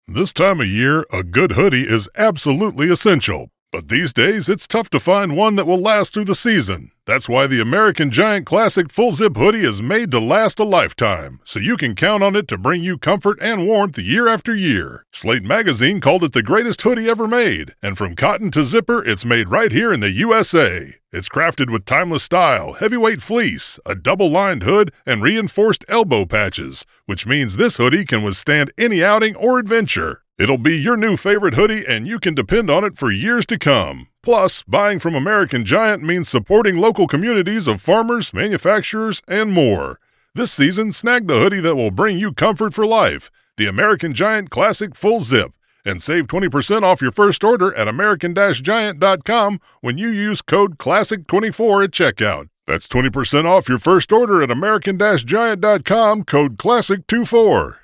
This time of year, a good hoodie is absolutely essential. But these days, it's tough to find one that will last through the season. That's why the American Giant Classic Full Zip Hoodie is made to last a lifetime, so you can count on it to bring you comfort and warmth year after year. Slate Magazine called it the greatest hoodie ever made, and from cotton to zipper, it's made right here in the USA. It's crafted with timeless style, heavyweight fleece, a double-lined hood, and reinforced elbow patches, which means this hoodie can withstand any outing or adventure. It'll be your new favorite hoodie, and you can depend on it for years to come. Plus, buying from American Giant means supporting local communities of farmers, manufacturers, and more. This season, snag the hoodie that will bring you comfort for life, the American Giant Classic Full Zip, and save 20% off your first order at american-giant.com when you use code CLASSIC24 at checkout. That's 20% off your first order at american-giant.com, code CLASSIC24.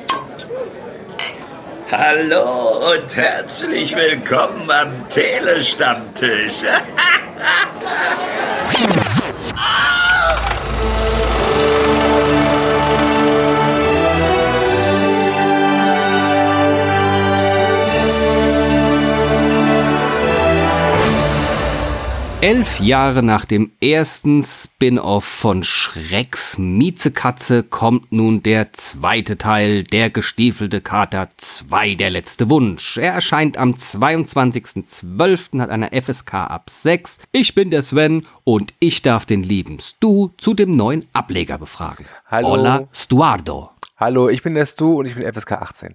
Hallo und herzlich willkommen am Telestammtisch. 11 Jahre nach dem ersten Spin-off von Schrecks Miezekatze kommt nun der zweite Teil, der gestiefelte Kater 2, der letzte Wunsch. Er erscheint am 22.12., hat eine FSK ab 6. Ich bin der Sven und ich darf den lieben Stu zu dem neuen Ableger befragen. Hallo. Hola, Stuardo. Hallo, ich bin der Stu und ich bin FSK 18.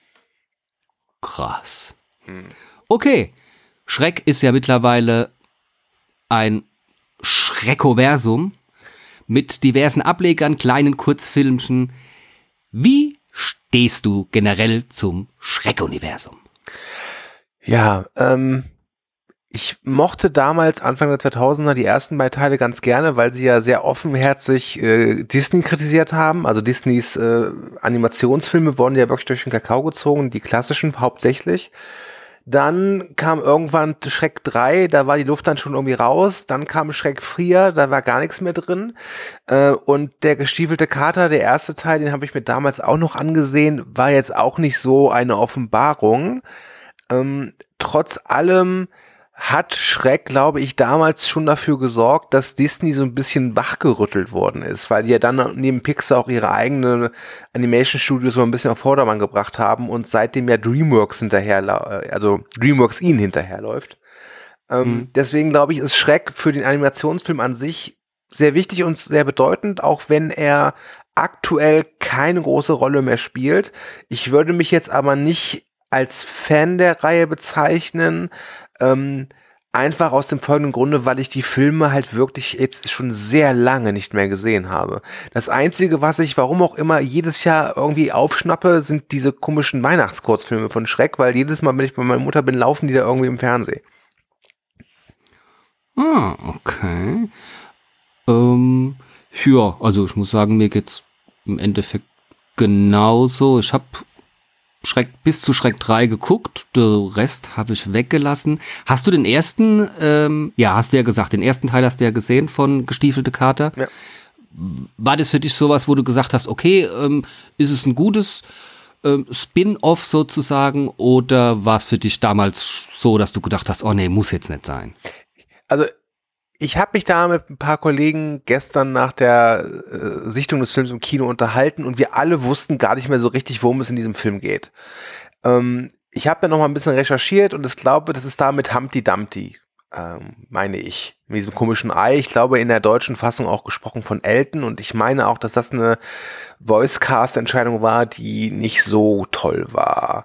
Krass. Okay, Schreck ist ja mittlerweile ein Schreckoversum mit diversen Ablegern, kleinen Kurzfilmchen. Wie stehst du generell zum Schreck-Universum? Ja, ich mochte damals, Anfang der 2000er, die ersten beiden Teile ganz gerne, weil sie ja sehr offenherzig Disney kritisiert haben. Also Disneys Animationsfilme wurden ja wirklich durch den Kakao gezogen, die klassischen hauptsächlich. Dann kam irgendwann Schreck 3, da war die Luft dann schon irgendwie raus. Dann kam Schreck 4, da war gar nichts mehr drin. Und der gestiefelte Kater, der erste Teil, den habe ich mir damals auch noch angesehen, war jetzt auch nicht so eine Offenbarung. Trotz allem hat Schreck, glaube ich, damals schon dafür gesorgt, dass Disney so ein bisschen wachgerüttelt worden ist, weil die ja dann neben Pixar auch ihre eigenen Animation-Studios so ein bisschen auf Vordermann gebracht haben und seitdem ja DreamWorks ihnen hinterherläuft. Deswegen glaube ich, ist Schreck für den Animationsfilm an sich sehr wichtig und sehr bedeutend, auch wenn er aktuell keine große Rolle mehr spielt. Ich würde mich jetzt aber nicht als Fan der Reihe bezeichnen, einfach aus dem folgenden Grunde, weil ich die Filme halt wirklich jetzt schon sehr lange nicht mehr gesehen habe. Das Einzige, was ich, warum auch immer, jedes Jahr irgendwie aufschnappe, sind diese komischen Weihnachtskurzfilme von Schreck, weil jedes Mal, wenn ich bei meiner Mutter bin, laufen die da irgendwie im Fernsehen. Ah, okay. Ja, also ich muss sagen, mir geht's im Endeffekt genauso. Ich habe bis zu Schreck 3 geguckt, den Rest habe ich weggelassen. Hast du den ersten, hast du ja gesagt, den ersten Teil hast du ja gesehen von Gestiefelte Kater. Ja. War das für dich sowas, wo du gesagt hast, okay, ist es ein gutes Spin-off sozusagen, oder war es für dich damals so, dass du gedacht hast, oh nee, muss jetzt nicht sein? Also ich habe mich da mit ein paar Kollegen gestern nach der Sichtung des Films im Kino unterhalten und wir alle wussten gar nicht mehr so richtig, worum es in diesem Film geht. Ich habe ja noch mal ein bisschen recherchiert und ich glaube, das ist da mit Humpty Dumpty, meine ich, mit diesem komischen Ei. Ich glaube, in der deutschen Fassung auch gesprochen von Elton und ich meine auch, dass das eine Voice-Cast-Entscheidung war, die nicht so toll war.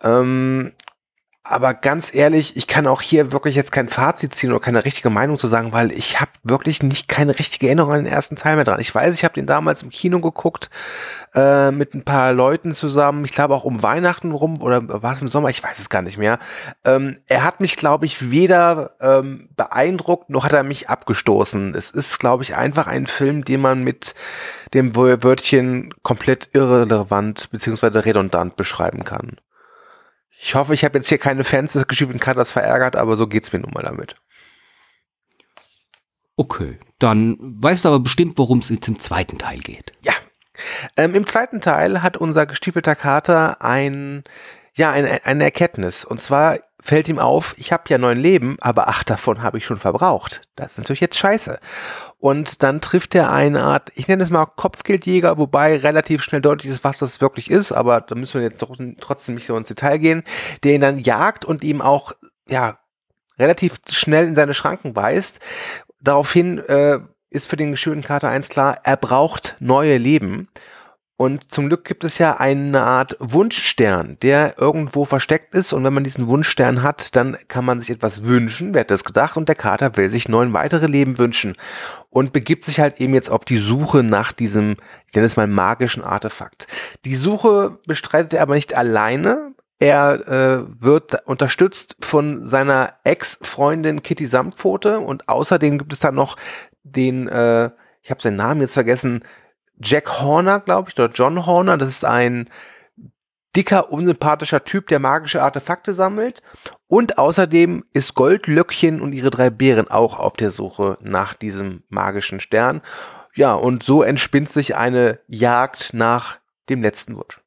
Aber ganz ehrlich, ich kann auch hier wirklich jetzt kein Fazit ziehen oder keine richtige Meinung zu sagen, weil ich habe wirklich keine richtige Erinnerung an den ersten Teil mehr dran. Ich weiß, ich habe den damals im Kino geguckt, mit ein paar Leuten zusammen, ich glaube auch um Weihnachten rum, oder war es im Sommer, ich weiß es gar nicht mehr. Er hat mich, glaube ich, weder beeindruckt, noch hat er mich abgestoßen. Es ist, glaube ich, einfach ein Film, den man mit dem Wörtchen komplett irrelevant bzw. redundant beschreiben kann. Ich hoffe, ich habe jetzt hier keine Fans des gestiefelten Katers verärgert, aber so geht's mir nun mal damit. Okay, dann weißt du aber bestimmt, worum es jetzt im zweiten Teil geht. Ja, Im zweiten Teil hat unser gestiefelter Kater eine Erkenntnis. Und zwar fällt ihm auf, ich habe ja 9 Leben, aber 8 davon habe ich schon verbraucht. Das ist natürlich jetzt scheiße. Und dann trifft er eine Art, ich nenne es mal Kopfgeldjäger, wobei relativ schnell deutlich ist, was das wirklich ist, aber da müssen wir jetzt trotzdem nicht so ins Detail gehen, der ihn dann jagt und ihm auch, relativ schnell in seine Schranken weist. Daraufhin ist für den gestiefelten Kater eins klar, er braucht neue Leben. Und zum Glück gibt es ja eine Art Wunschstern, der irgendwo versteckt ist. Und wenn man diesen Wunschstern hat, dann kann man sich etwas wünschen. Wer hat das gedacht? Und der Kater will sich 9 weitere Leben wünschen. Und begibt sich halt eben jetzt auf die Suche nach diesem, ich nenne es mal magischen Artefakt. Die Suche bestreitet er aber nicht alleine. Er wird unterstützt von seiner Ex-Freundin Kitty Samtpfote. Und außerdem gibt es dann noch den, ich habe seinen Namen jetzt vergessen, Jack Horner, glaube ich, oder John Horner. Das ist ein dicker, unsympathischer Typ, der magische Artefakte sammelt. Und außerdem ist Goldlöckchen und ihre 3 Bären auch auf der Suche nach diesem magischen Stern. Ja, und so entspinnt sich eine Jagd nach dem letzten Wunsch.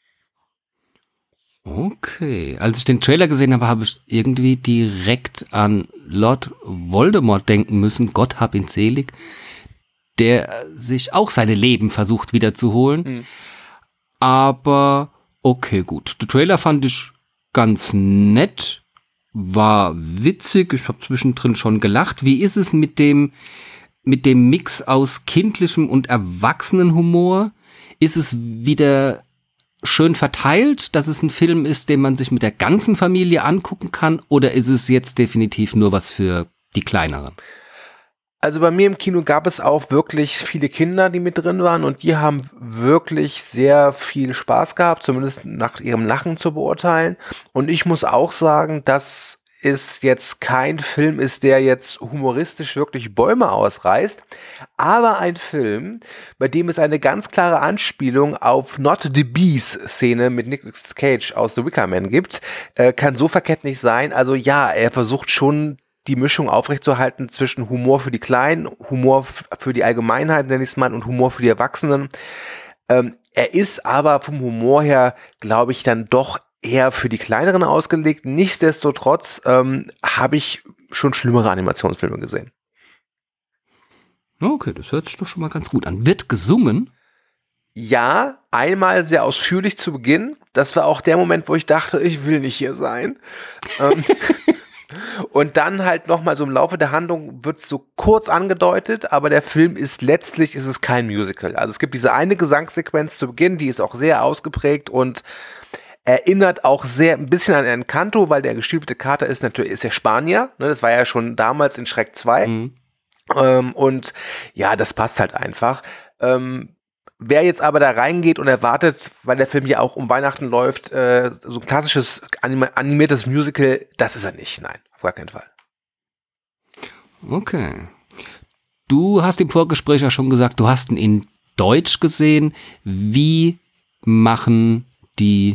Okay, als ich den Trailer gesehen habe, habe ich irgendwie direkt an Lord Voldemort denken müssen. Gott hab ihn selig. Der sich auch seine Leben versucht wiederzuholen. Aber okay, gut. Der Trailer fand ich ganz nett, war witzig, ich habe zwischendrin schon gelacht. Wie ist es mit dem Mix aus kindlichem und Erwachsenenhumor? Ist es wieder schön verteilt, dass es ein Film ist, den man sich mit der ganzen Familie angucken kann? Oder ist es jetzt definitiv nur was für die Kleineren? Also bei mir im Kino gab es auch wirklich viele Kinder, die mit drin waren und die haben wirklich sehr viel Spaß gehabt, zumindest nach ihrem Lachen zu beurteilen. Und ich muss auch sagen, dass es jetzt kein Film ist, der jetzt humoristisch wirklich Bäume ausreißt, aber ein Film, bei dem es eine ganz klare Anspielung auf Not the Bees-Szene mit Nicolas Cage aus The Wicker Man gibt, kann so verkehrt nicht sein. Also ja, er versucht schon die Mischung aufrechtzuerhalten zwischen Humor für die Kleinen, Humor für die Allgemeinheit, nenne ich es mal, und Humor für die Erwachsenen. Er ist aber vom Humor her, glaube ich, dann doch eher für die Kleineren ausgelegt. Nichtsdestotrotz habe ich schon schlimmere Animationsfilme gesehen. Okay, das hört sich doch schon mal ganz gut an. Wird gesungen? Ja, einmal sehr ausführlich zu Beginn. Das war auch der Moment, wo ich dachte, ich will nicht hier sein. Und dann halt nochmal so im Laufe der Handlung wird es so kurz angedeutet, aber der Film ist letztlich kein Musical. Also es gibt diese eine Gesangssequenz zu Beginn, die ist auch sehr ausgeprägt und erinnert auch sehr ein bisschen an Encanto, weil der gestiefelte Kater ist der Spanier, ne, das war ja schon damals in Shrek 2. Und ja, das passt halt einfach. Wer jetzt aber da reingeht und erwartet, weil der Film ja auch um Weihnachten läuft, so ein klassisches animiertes Musical, das ist er nicht. Nein, auf gar keinen Fall. Okay. Du hast im Vorgespräch ja schon gesagt, du hast ihn in Deutsch gesehen. Wie machen die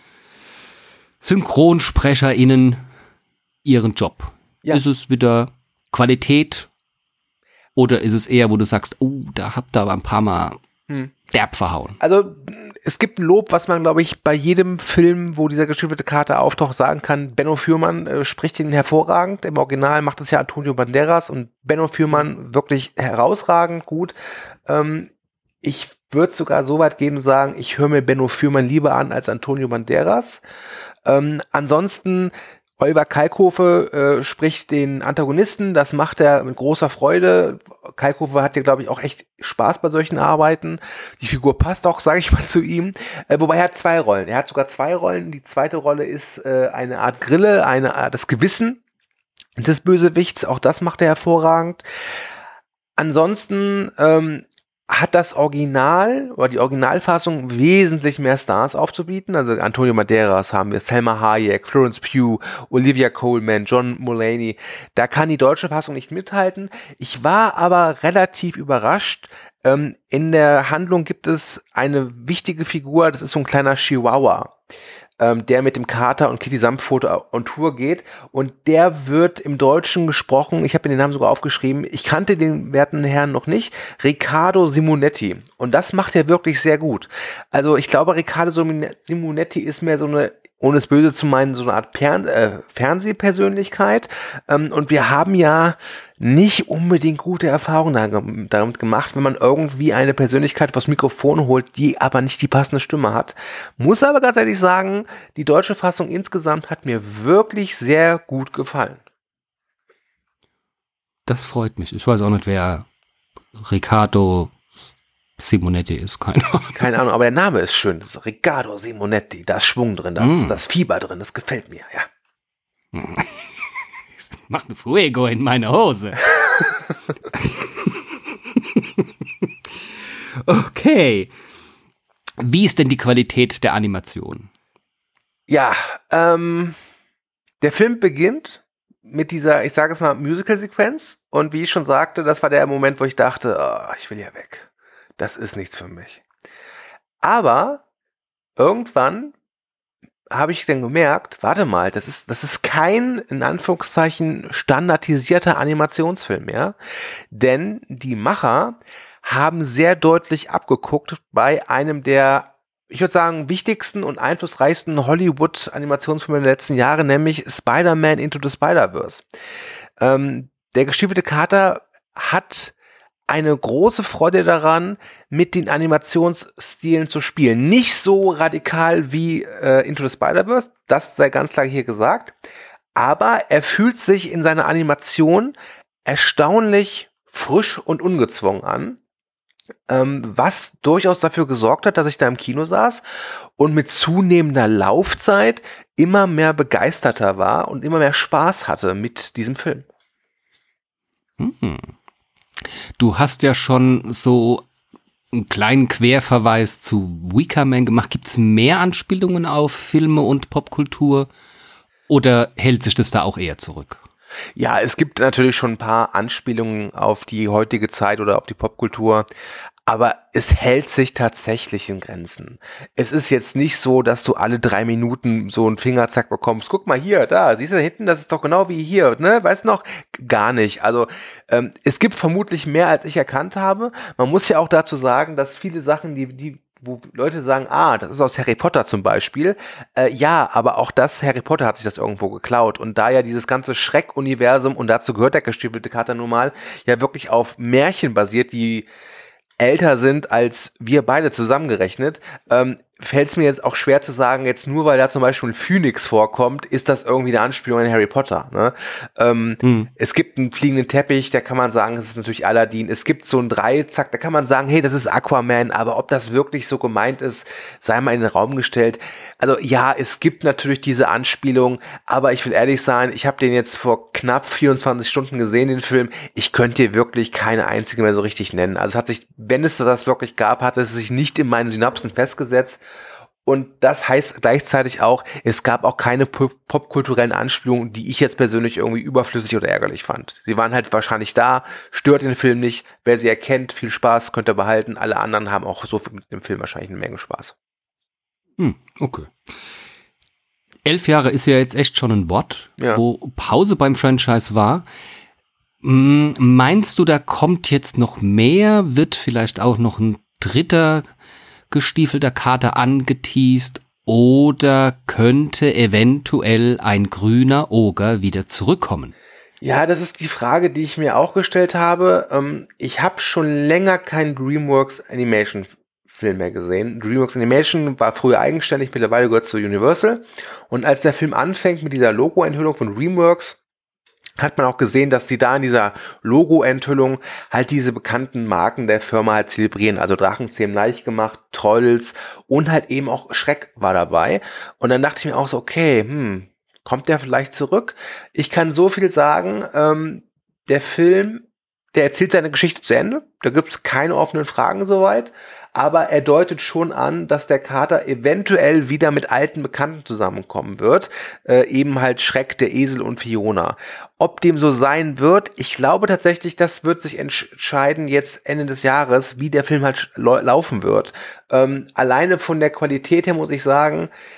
SynchronsprecherInnen ihren Job? Ja. Ist es wieder Qualität oder ist es eher, wo du sagst, oh, da habt ihr aber ein paar Mal derb verhauen? Also es gibt ein Lob, was man, glaube ich, bei jedem Film, wo dieser gestiefelte Kater auftaucht, sagen kann. Benno Fürmann spricht ihn hervorragend. Im Original macht es ja Antonio Banderas und Benno Fürmann wirklich herausragend gut. Ich würde sogar so weit gehen und sagen, ich höre mir Benno Fürmann lieber an als Antonio Banderas. Ansonsten Oliver Kalkofe spricht den Antagonisten, das macht er mit großer Freude. Kalkofe hat ja, glaube ich, auch echt Spaß bei solchen Arbeiten. Die Figur passt auch, sage ich mal, zu ihm. Wobei er hat 2 Rollen. Er hat sogar 2 Rollen. Die zweite Rolle ist eine Art Grille, das Gewissen des Bösewichts. Auch das macht er hervorragend. Ansonsten hat das Original oder die Originalfassung wesentlich mehr Stars aufzubieten. Also Antonio Banderas haben wir, Selma Hayek, Florence Pugh, Olivia Colman, John Mulaney. Da kann die deutsche Fassung nicht mithalten. Ich war aber relativ überrascht. In der Handlung gibt es eine wichtige Figur, das ist so ein kleiner Chihuahua. der mit dem Kater und Kitty Samtpfote on Tour geht. Und der wird im Deutschen gesprochen, ich habe mir den Namen sogar aufgeschrieben, ich kannte den werten Herrn noch nicht, Riccardo Simonetti. Und das macht er wirklich sehr gut. Also ich glaube, Riccardo Simonetti ist mehr so eine, ohne es böse zu meinen, so eine Art Fernsehpersönlichkeit. Und wir haben ja nicht unbedingt gute Erfahrungen damit gemacht, wenn man irgendwie eine Persönlichkeit vors Mikrofon holt, die aber nicht die passende Stimme hat. Muss aber ganz ehrlich sagen, die deutsche Fassung insgesamt hat mir wirklich sehr gut gefallen. Das freut mich. Ich weiß auch nicht, wer Riccardo Simonetti ist, keine Ahnung. Keine Ahnung, aber der Name ist schön. Das ist Riccardo Simonetti. Da ist Schwung drin, das Fieber drin, das gefällt mir, ja. Mach ein Fuego in meine Hose. Okay. Wie ist denn die Qualität der Animation? Ja, der Film beginnt mit dieser, ich sage es mal, Musical-Sequenz. Und wie ich schon sagte, das war der Moment, wo ich dachte, oh, ich will hier weg. Das ist nichts für mich. Aber irgendwann habe ich dann gemerkt, warte mal, das ist kein, in Anführungszeichen, standardisierter Animationsfilm mehr. Denn die Macher haben sehr deutlich abgeguckt bei einem der, ich würde sagen, wichtigsten und einflussreichsten Hollywood-Animationsfilme der letzten Jahre, nämlich Spider-Man Into the Spider-Verse. Der gestiefelte Kater hat eine große Freude daran, mit den Animationsstilen zu spielen. Nicht so radikal wie Into the Spider-Verse, das sei ganz klar hier gesagt, aber er fühlt sich in seiner Animation erstaunlich frisch und ungezwungen an, was durchaus dafür gesorgt hat, dass ich da im Kino saß und mit zunehmender Laufzeit immer mehr begeisterter war und immer mehr Spaß hatte mit diesem Film. Du hast ja schon so einen kleinen Querverweis zu Wicker Man gemacht. Gibt es mehr Anspielungen auf Filme und Popkultur oder hält sich das da auch eher zurück? Ja, es gibt natürlich schon ein paar Anspielungen auf die heutige Zeit oder auf die Popkultur, aber es hält sich tatsächlich in Grenzen. Es ist jetzt nicht so, dass du alle 3 Minuten so einen Fingerzack bekommst. Guck mal hier, da, siehst du da hinten, das ist doch genau wie hier, ne? Weißt du noch? Gar nicht. Also es gibt vermutlich mehr, als ich erkannt habe. Man muss ja auch dazu sagen, dass viele Sachen, wo Leute sagen, das ist aus Harry Potter zum Beispiel. Ja, aber auch Harry Potter hat sich das irgendwo geklaut. Und da ja dieses ganze Schreck-Universum, und dazu gehört der gestiefelte Kater nun mal, ja wirklich auf Märchen basiert, die älter sind als wir beide zusammengerechnet, fällt es mir jetzt auch schwer zu sagen, jetzt nur weil da zum Beispiel ein Phönix vorkommt, ist das irgendwie eine Anspielung an Harry Potter. Ne? Es gibt einen fliegenden Teppich, da kann man sagen, das ist natürlich Aladdin. Es gibt so einen Dreizack, da kann man sagen, hey, das ist Aquaman, aber ob das wirklich so gemeint ist, sei mal in den Raum gestellt. Also ja, es gibt natürlich diese Anspielung, aber ich will ehrlich sein, ich habe den jetzt vor knapp 24 Stunden gesehen, den Film. Ich könnte dir wirklich keine einzige mehr so richtig nennen. Also es hat sich, wenn es das wirklich gab, hat es sich nicht in meinen Synapsen festgesetzt. Und das heißt gleichzeitig auch, es gab auch keine popkulturellen Anspielungen, die ich jetzt persönlich irgendwie überflüssig oder ärgerlich fand. Sie waren halt wahrscheinlich da, stört den Film nicht. Wer sie erkennt, viel Spaß, könnt ihr behalten. Alle anderen haben auch so mit dem Film wahrscheinlich eine Menge Spaß. Okay. 11 Jahre ist ja jetzt echt schon ein Wort, wo Pause beim Franchise war. Meinst du, da kommt jetzt noch mehr? Wird vielleicht auch noch ein dritter gestiefelter Kater angeteast? Oder könnte eventuell ein grüner Oger wieder zurückkommen? Ja, das ist die Frage, die ich mir auch gestellt habe. Ich habe schon länger keinen DreamWorks Animation Film mehr gesehen. DreamWorks Animation war früher eigenständig, mittlerweile gehört zu Universal. Und als der Film anfängt mit dieser Logo-Enthüllung von DreamWorks, hat man auch gesehen, dass sie da in dieser Logo-Enthüllung halt diese bekannten Marken der Firma halt zelebrieren. Also Drachenzähmen leicht gemacht, Trolls und halt eben auch Schreck war dabei. Und dann dachte ich mir auch so, okay, kommt der vielleicht zurück? Ich kann so viel sagen, der Film, der erzählt seine Geschichte zu Ende. Da gibt's keine offenen Fragen soweit. Aber er deutet schon an, dass der Kater eventuell wieder mit alten Bekannten zusammenkommen wird. Eben halt Schreck, der Esel und Fiona. Ob dem so sein wird, ich glaube tatsächlich, das wird sich entscheiden jetzt Ende des Jahres, wie der Film halt laufen wird. Alleine von der Qualität her muss ich sagen,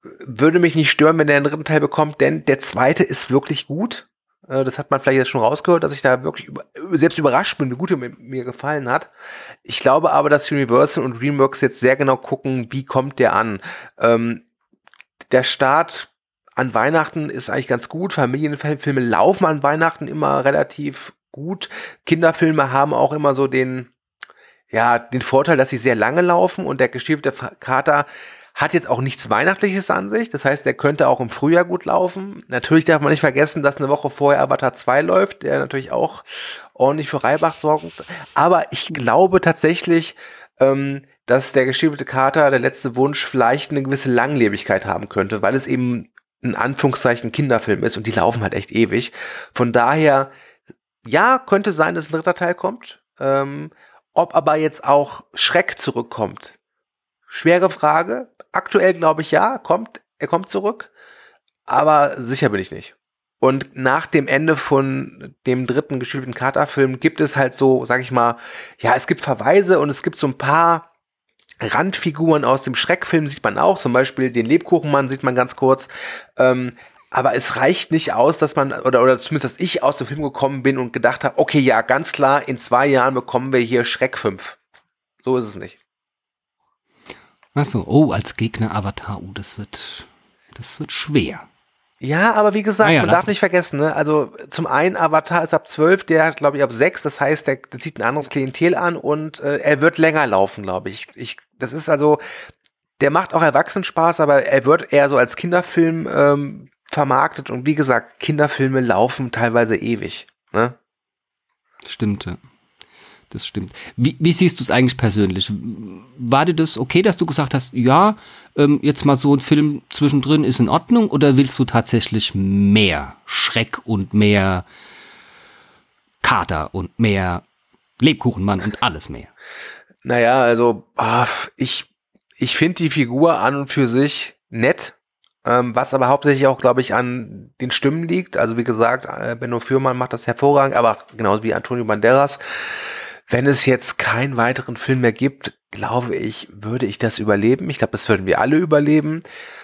würde mich nicht stören, wenn der einen dritten Teil bekommt, denn der zweite ist wirklich gut. Das hat man vielleicht jetzt schon rausgehört, dass ich da wirklich selbst überrascht bin, wie gut er mir gefallen hat. Ich glaube aber, dass Universal und DreamWorks jetzt sehr genau gucken, wie kommt der an. Der Start an Weihnachten ist eigentlich ganz gut. Familienfilme laufen an Weihnachten immer relativ gut. Kinderfilme haben auch immer so den Vorteil, dass sie sehr lange laufen, und der gestiefelte Kater hat jetzt auch nichts Weihnachtliches an sich. Das heißt, der könnte auch im Frühjahr gut laufen. Natürlich darf man nicht vergessen, dass eine Woche vorher Avatar 2 läuft, der natürlich auch ordentlich für Reibach sorgt. Aber ich glaube tatsächlich, dass der gestiefelte Kater, der letzte Wunsch, vielleicht eine gewisse Langlebigkeit haben könnte, weil es eben in Anführungszeichen Kinderfilm ist, und die laufen halt echt ewig. Von daher, ja, könnte sein, dass ein dritter Teil kommt. Ob aber jetzt auch Schreck zurückkommt, schwere Frage. Aktuell glaube ich, ja, er kommt zurück, aber sicher bin ich nicht. Und nach dem Ende von dem dritten gestiefelten Kater-Film gibt es halt so, sag ich mal, ja, es gibt Verweise und es gibt so ein paar Randfiguren aus dem Schreckfilm, sieht man auch, zum Beispiel den Lebkuchenmann sieht man ganz kurz, aber es reicht nicht aus, dass man, oder zumindest, dass ich aus dem Film gekommen bin und gedacht habe, okay, ja, ganz klar, in 2 Jahren bekommen wir hier Schreck 5. So ist es nicht. Achso, als Gegner Avatar, das wird schwer. Ja, aber wie gesagt, man darf nicht vergessen, ne? Also zum einen, Avatar ist ab 12, der hat, glaube ich, ab 6, das heißt, der zieht ein anderes Klientel an, und er wird länger laufen, glaube ich. Das ist also, der macht auch Erwachsenenspaß, aber er wird eher so als Kinderfilm vermarktet, und wie gesagt, Kinderfilme laufen teilweise ewig, ne? Stimmt, ja. Das stimmt. Wie siehst du es eigentlich persönlich? War dir das okay, dass du gesagt hast, ja, jetzt mal so ein Film zwischendrin ist in Ordnung, oder willst du tatsächlich mehr Schreck und mehr Kater und mehr Lebkuchenmann und alles mehr? Naja, also ich finde die Figur an und für sich nett, was aber hauptsächlich auch, glaube ich, an den Stimmen liegt. Also wie gesagt, Benno Fürmann macht das hervorragend, aber genauso wie Antonio Banderas. Wenn es jetzt keinen weiteren Film mehr gibt, glaube ich, würde ich das überleben. Ich glaube, das würden wir alle überleben.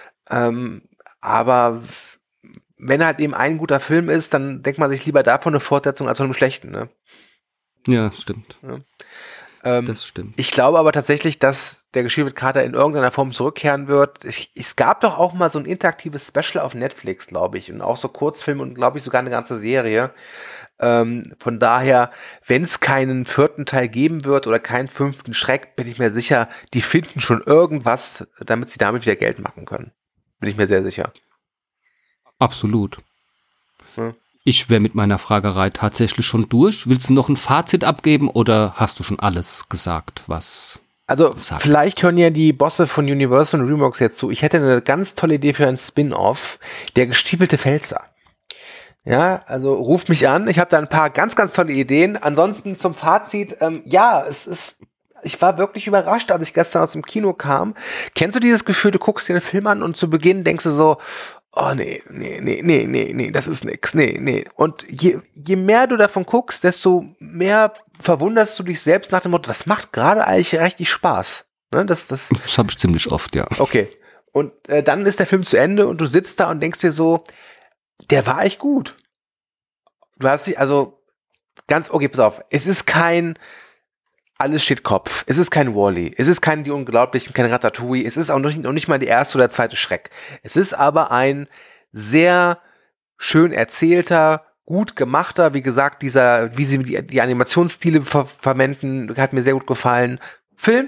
Aber wenn halt eben ein guter Film ist, dann denkt man sich lieber davon eine Fortsetzung als von einem schlechten, ne? Ja, stimmt. Ja. Das stimmt. Ich glaube aber tatsächlich, dass der gestiefelte Kater in irgendeiner Form zurückkehren wird. Es gab doch auch mal so ein interaktives Special auf Netflix, glaube ich, und auch so Kurzfilme und, glaube ich, sogar eine ganze Serie. Von daher, wenn es keinen 4. Teil geben wird oder keinen 5. Schreck, bin ich mir sicher, die finden schon irgendwas, damit sie damit wieder Geld machen können. Bin ich mir sehr sicher. Absolut. Hm. Ich wäre mit meiner Fragerei tatsächlich schon durch. Willst du noch ein Fazit abgeben, oder hast du schon alles gesagt, was... Also vielleicht hören ja die Bosse von Universal und DreamWorks jetzt zu. Ich hätte eine ganz tolle Idee für ein Spin-Off, der gestiefelte Pfälzer. Ja, also ruft mich an. Ich habe da ein paar ganz, ganz tolle Ideen. Ansonsten zum Fazit, ich war wirklich überrascht, als ich gestern aus dem Kino kam. Kennst du dieses Gefühl, du guckst dir einen Film an und zu Beginn denkst du so, oh nee, das ist nix, nee. Und je mehr du davon guckst, desto mehr verwunderst du dich selbst nach dem Motto, das macht gerade eigentlich richtig Spaß. Ne, das habe ich ziemlich oft, ja. Okay. Und dann ist der Film zu Ende und du sitzt da und denkst dir so, der war echt gut. Du hast dich, also, okay, pass auf, es ist kein Alles steht Kopf, es ist kein Wall-E, es ist kein Die Unglaublichen, kein Ratatouille, es ist auch noch nicht mal die erste oder zweite Schreck. Es ist aber ein sehr schön erzählter, gut gemachter, wie gesagt, wie sie die Animationsstile verwenden, hat mir sehr gut gefallen, Film,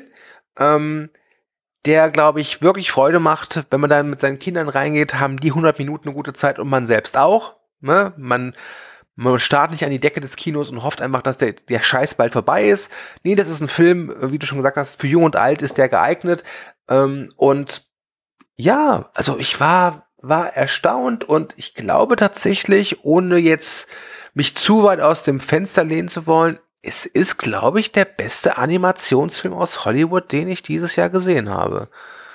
der, glaube ich, wirklich Freude macht. Wenn man dann mit seinen Kindern reingeht, haben die 100 Minuten eine gute Zeit, und man selbst auch. Ne? Man starrt nicht an die Decke des Kinos und hofft einfach, dass der Scheiß bald vorbei ist. Nee, das ist ein Film, wie du schon gesagt hast, für Jung und Alt ist der geeignet. Und ja, also ich war erstaunt, und ich glaube tatsächlich, ohne jetzt mich zu weit aus dem Fenster lehnen zu wollen, es ist, glaube ich, der beste Animationsfilm aus Hollywood, den ich dieses Jahr gesehen habe.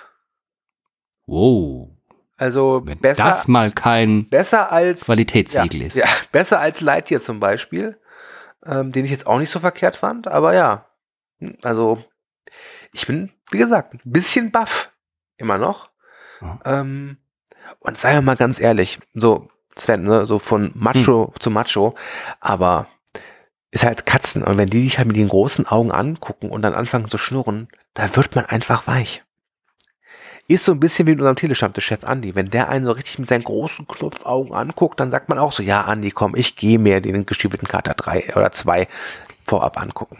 Wow. Also wenn das mal kein Qualitätssiegel ist. Ja, besser als Lightyear zum Beispiel, den ich jetzt auch nicht so verkehrt fand, aber ja, also ich bin, wie gesagt, ein bisschen baff, immer noch. Und seien wir mal ganz ehrlich, so Sven, ne, so von Macho zu Macho, aber ist halt Katzen. Und wenn die dich halt mit den großen Augen angucken und dann anfangen zu schnurren, da wird man einfach weich. Ist so ein bisschen wie mit unserem Telestammtisch-Chef Andi. Wenn der einen so richtig mit seinen großen Klopfaugen anguckt, dann sagt man auch so, ja Andi, komm, ich gehe mir den gestiefelten Kater 3 oder 2 vorab angucken.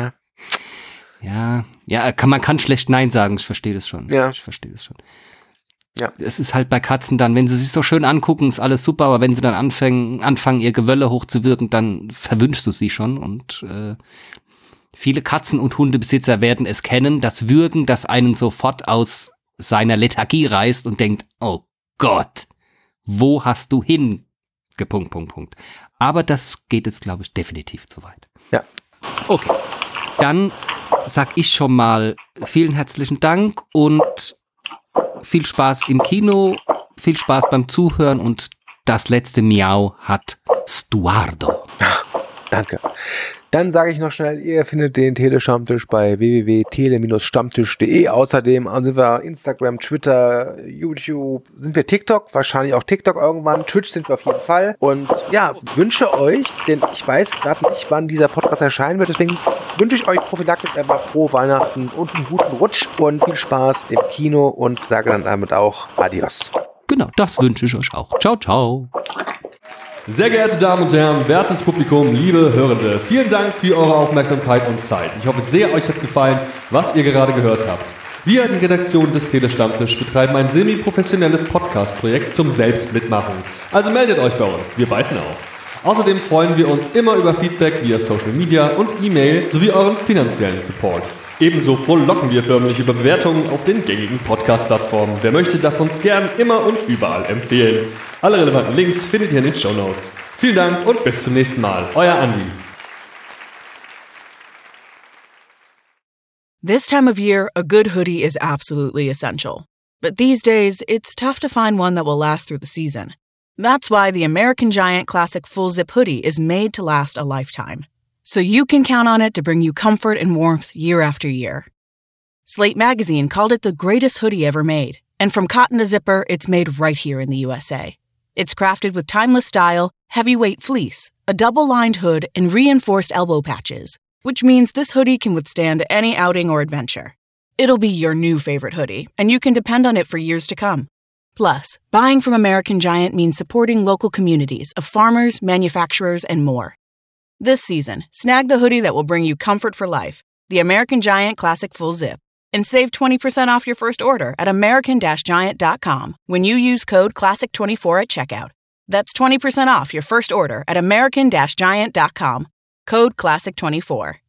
Ja, man kann schlecht Nein sagen, ich verstehe das schon. Ja. Ich verstehe das schon. Ja. Es ist halt bei Katzen dann, wenn sie sich so schön angucken, ist alles super, aber wenn sie dann anfangen ihr Gewölle hochzuwirken, dann verwünschst du sie schon. Und viele Katzen- und Hundebesitzer werden es kennen, das Würgen, das einen sofort aus seiner Lethargie reißt und denkt, oh Gott, wo hast du hin? Punkt. Aber das geht jetzt, glaube ich, definitiv zu weit. Ja. Okay, dann sag ich schon mal vielen herzlichen Dank und viel Spaß im Kino, viel Spaß beim Zuhören und das letzte Miau hat Stuardo. Danke. Dann sage ich noch schnell, ihr findet den Telestammtisch bei www.tele-stammtisch.de. Außerdem sind wir Instagram, Twitter, YouTube, sind wir TikTok, wahrscheinlich auch TikTok irgendwann. Twitch sind wir auf jeden Fall. Und ja, wünsche euch, denn ich weiß gerade nicht, wann dieser Podcast erscheinen wird, deswegen wünsche ich euch prophylaktisch einfach frohe Weihnachten und einen guten Rutsch und viel Spaß im Kino und sage dann damit auch Adios. Genau, das wünsche ich euch auch. Ciao, ciao. Sehr geehrte Damen und Herren, wertes Publikum, liebe Hörende, vielen Dank für eure Aufmerksamkeit und Zeit. Ich hoffe sehr, euch hat gefallen, was ihr gerade gehört habt. Wir, die Redaktion des Telestammtisch, betreiben ein semi-professionelles Podcast-Projekt zum Selbstmitmachen. Also meldet euch bei uns, wir beißen auf. Außerdem freuen wir uns immer über Feedback via Social Media und E-Mail sowie euren finanziellen Support. Ebenso frohlocken wir förmlich über Bewertungen auf den gängigen Podcast-Plattformen. Wer möchte, darf uns gern immer und überall empfehlen. Alle relevanten Links findet ihr in den Shownotes. Vielen Dank und bis zum nächsten Mal. Euer Andi. This time of year, a good hoodie is absolutely essential. But these days, it's tough to find one that will last through the season. That's why the American Giant Classic Full Zip Hoodie is made to last a lifetime. So you can count on it to bring you comfort and warmth year after year. Slate Magazine called it the greatest hoodie ever made. And from cotton to zipper, it's made right here in the USA. It's crafted with timeless style, heavyweight fleece, a double-lined hood, and reinforced elbow patches, which means this hoodie can withstand any outing or adventure. It'll be your new favorite hoodie, and you can depend on it for years to come. Plus, buying from American Giant means supporting local communities of farmers, manufacturers, and more. This season, snag the hoodie that will bring you comfort for life, the American Giant Classic Full Zip, and save 20% off your first order at american-giant.com when you use code CLASSIC24 at checkout. That's 20% off your first order at american-giant.com, code CLASSIC24.